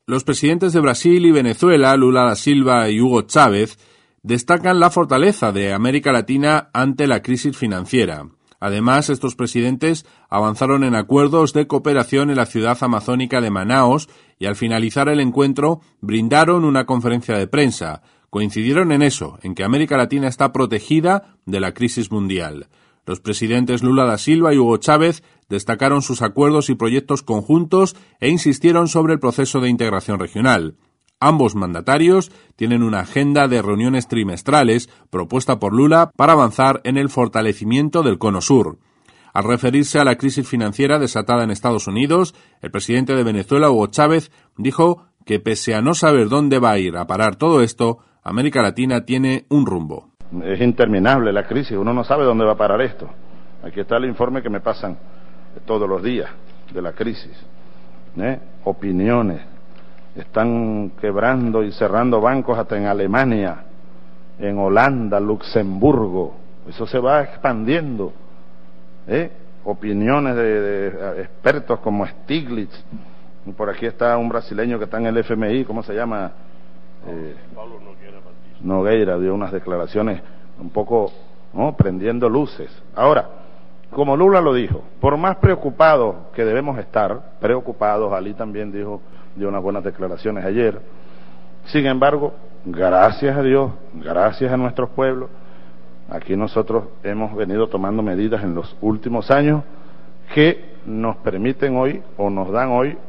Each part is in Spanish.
Los presidentes de Brasil y Venezuela, Lula da Silva y Hugo Chávez, destacan la fortaleza de América Latina ante la crisis financiera. Además, estos presidentes avanzaron en acuerdos de cooperación en la ciudad amazónica de Manaos y al finalizar el encuentro brindaron una conferencia de prensa. Coincidieron en eso, en que América Latina está protegida de la crisis mundial. Los presidentes Lula da Silva y Hugo Chávez destacaron sus acuerdos y proyectos conjuntos e insistieron sobre el proceso de integración regional. Ambos mandatarios tienen una agenda de reuniones trimestrales propuesta por Lula para avanzar en el fortalecimiento del Cono Sur. Al referirse a la crisis financiera desatada en Estados Unidos, el presidente de Venezuela, Hugo Chávez, dijo que pese a no saber dónde va a ir a parar todo esto, América Latina tiene un rumbo. Es interminable la crisis, uno no sabe dónde va a parar esto. Aquí está el informe que me pasan todos los días de la crisis. Opiniones. Están quebrando y cerrando bancos hasta en Alemania, en Holanda, Luxemburgo. Eso se va expandiendo. Opiniones de expertos como Stiglitz. Por aquí está un brasileño que está en el FMI, ¿cómo se llama? Paulo Nogueira dio unas declaraciones un poco prendiendo luces. Ahora, como Lula lo dijo, por más preocupados que debemos estar, Ali también dio unas buenas declaraciones ayer. Sin embargo, gracias a Dios, gracias a nuestros pueblos, aquí nosotros hemos venido tomando medidas en los últimos años que nos permiten hoy, o nos dan hoy,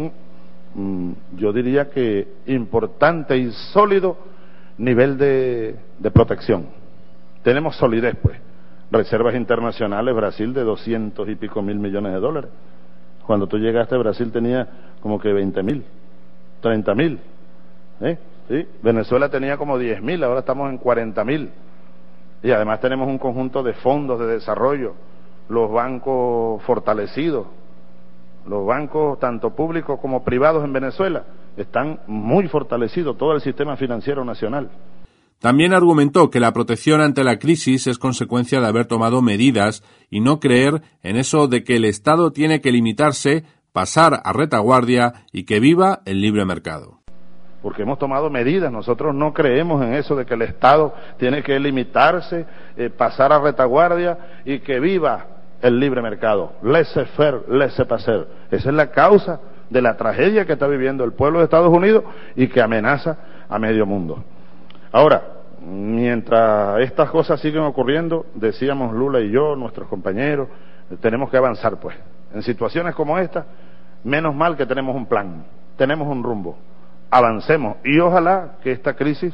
yo diría que importante y sólido nivel de protección. Tenemos solidez, pues. Reservas internacionales, Brasil de 200 y pico mil millones de dólares. Cuando tú llegaste, Brasil tenía como que 20.000, 30.000. ¿Sí? Venezuela tenía como 10.000, ahora estamos en 40.000. Y además tenemos un conjunto de fondos de desarrollo, los bancos fortalecidos, los bancos tanto públicos como privados en Venezuela están muy fortalecidos, todo el sistema financiero nacional. También argumentó que la protección ante la crisis es consecuencia de haber tomado medidas y no creer en eso de que el Estado tiene que limitarse, pasar a retaguardia y que viva el libre mercado. Porque hemos tomado medidas, nosotros no creemos en eso de que el Estado tiene que limitarse, pasar a retaguardia y que viva el libre mercado. Laissez-faire, laissez-passer. Esa es la causa de la tragedia que está viviendo el pueblo de Estados Unidos y que amenaza a medio mundo. Ahora, mientras estas cosas siguen ocurriendo, decíamos Lula y yo, nuestros compañeros, tenemos que avanzar, pues. En situaciones como esta, menos mal que tenemos un plan, tenemos un rumbo, avancemos y ojalá que esta crisis,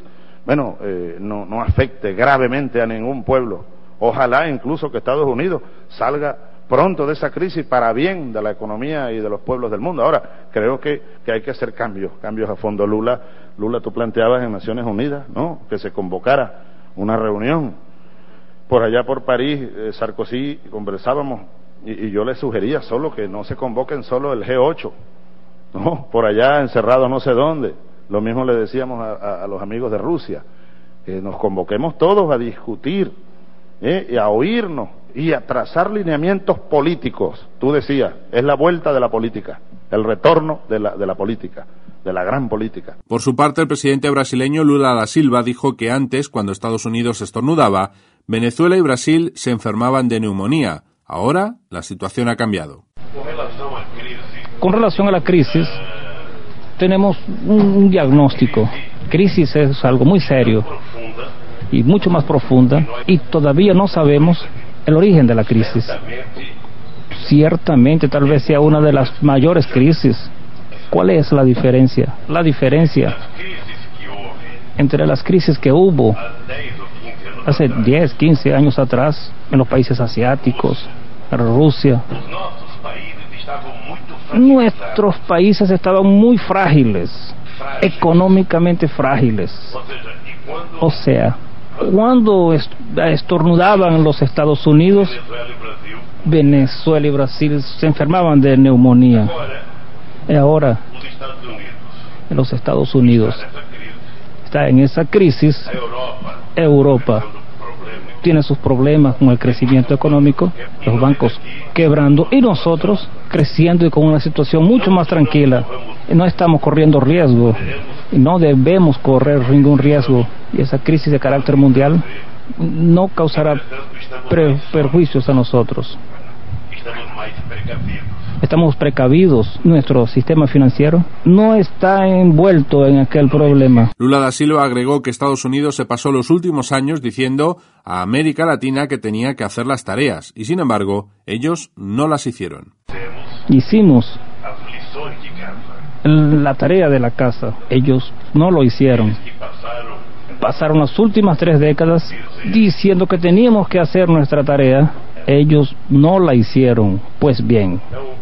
no afecte gravemente a ningún pueblo. Ojalá incluso que Estados Unidos salga pronto de esa crisis para bien de la economía y de los pueblos del mundo. Ahora, creo que hay que hacer cambios a fondo. Lula, tú planteabas en Naciones Unidas, ¿no?, que se convocara una reunión. Por allá por París, Sarkozy, conversábamos, y yo le sugería solo que no se convoquen solo el G8, ¿no?, por allá encerrados no sé dónde. Lo mismo le decíamos a los amigos de Rusia, que nos convoquemos todos a discutir, y a oírnos, y a trazar lineamientos políticos. Tú decías, es la vuelta de la política, el retorno de la política, de la gran política. Por su parte, el presidente brasileño Lula da Silva dijo que antes, cuando Estados Unidos estornudaba, Venezuela y Brasil se enfermaban de neumonía. Ahora, la situación ha cambiado. Con relación a la crisis, tenemos un diagnóstico. Crisis es algo muy serio y mucho más profunda, y todavía no sabemos el origen de la crisis. Ciertamente tal vez sea una de las mayores crisis. ¿Cuál es la diferencia? La diferencia entre las crisis que hubo hace 10, 15 años atrás en los países asiáticos, en Rusia. Nuestros países estaban muy frágiles, económicamente frágiles. O sea, cuando estornudaban los Estados Unidos, Venezuela y Brasil se enfermaban de neumonía. Y ahora, en los Estados Unidos está en esa crisis. Europa tiene sus problemas con el crecimiento económico, los bancos quebrando y nosotros creciendo y con una situación mucho más tranquila. No estamos corriendo riesgo y no debemos correr ningún riesgo. Y esa crisis de carácter mundial no causará perjuicios a nosotros. Estamos precavidos. Nuestro sistema financiero no está envuelto en aquel problema. Lula da Silva agregó que Estados Unidos se pasó los últimos años diciendo a América Latina que tenía que hacer las tareas, y sin embargo, ellos no las hicieron. Hicimos la tarea de la casa, ellos no lo hicieron. Pasaron las últimas 3 décadas diciendo que teníamos que hacer nuestra tarea, ellos no la hicieron. Pues bien,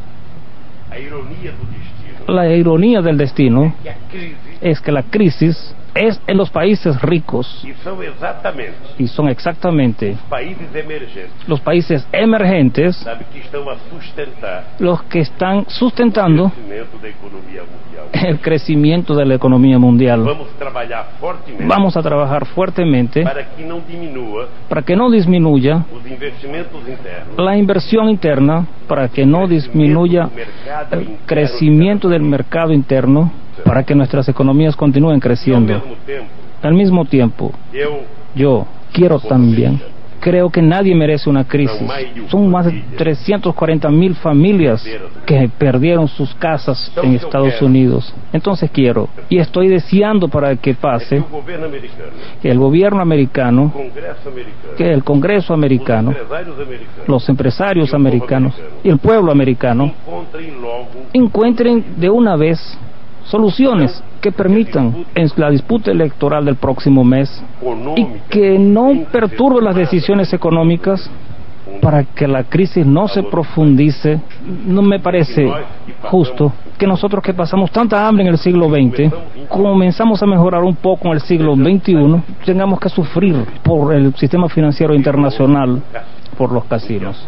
la ironía del destino es que la crisis es en los países ricos y son exactamente los países emergentes los que están sustentando el crecimiento de la economía mundial. Vamos a trabajar fuertemente para que no disminuya la inversión interna, para que no disminuya el crecimiento del mercado interno, para que nuestras economías continúen creciendo. Al mismo tiempo, yo quiero también, creo que nadie merece una crisis. Son más de 340,000 familias que perdieron sus casas en Estados Unidos. Entonces quiero, y estoy deseando para que pase, que el gobierno americano, que el Congreso americano, los empresarios americanos y el pueblo americano encuentren de una vez soluciones que permitan en la disputa electoral del próximo mes y que no perturben las decisiones económicas para que la crisis no se profundice. No me parece justo que nosotros que pasamos tanta hambre en el siglo XX, comenzamos a mejorar un poco en el siglo XXI, tengamos que sufrir por el sistema financiero internacional, por los casinos.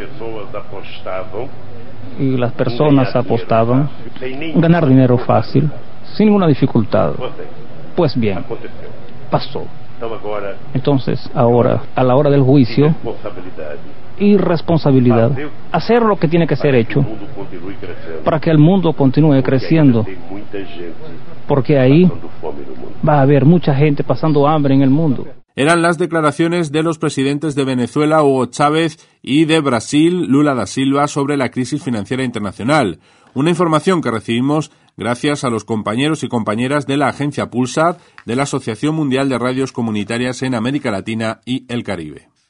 Y las personas apostaban ganar dinero fácil, sin ninguna dificultad. Pues bien, pasó. Entonces, ahora, a la hora del juicio y responsabilidad, hacer lo que tiene que ser hecho para que el mundo continúe creciendo, porque ahí va a haber mucha gente pasando hambre en el mundo. Eran las declaraciones de los presidentes de Venezuela, Hugo Chávez, y de Brasil, Lula da Silva, sobre la crisis financiera internacional. Una información que recibimos gracias a los compañeros y compañeras de la agencia Pulsar de la Asociación Mundial de Radios Comunitarias en América Latina y el Caribe.